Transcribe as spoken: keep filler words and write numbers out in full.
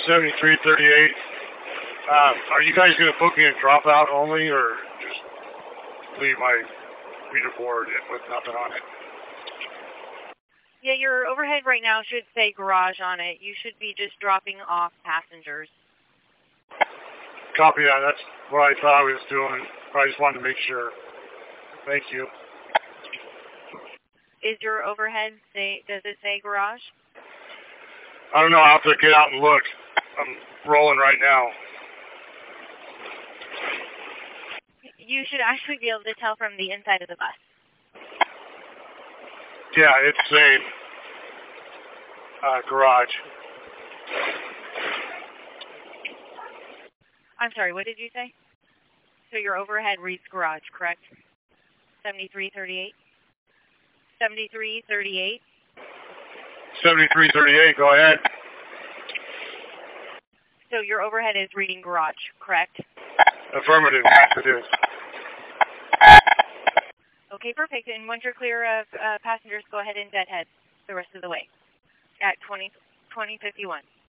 seventy-three thirty-eight. Uh, are you guys going to book me a dropout only, or just leave my reader board with nothing on it? Yeah, your overhead right now should say garage on it. You should be just dropping off passengers. Copy that. That's what I thought I was doing. I just wanted to make sure. Thank you. Is your overhead say, does it say garage? I don't know. I'll have to get out and look. I'm rolling right now. You should actually be able to tell from the inside of the bus. Yeah, it's a uh, garage. I'm sorry, what did you say? So your overhead reads garage, correct? seventy-three thirty-eight? seventy-three thirty-eight? seventy-three thirty-eight, go ahead. So your overhead is reading garage, correct? Affirmative, yes it is. Okay, perfect. And once you're clear of uh, passengers, go ahead and deadhead the rest of the way at twenty, twenty fifty-one.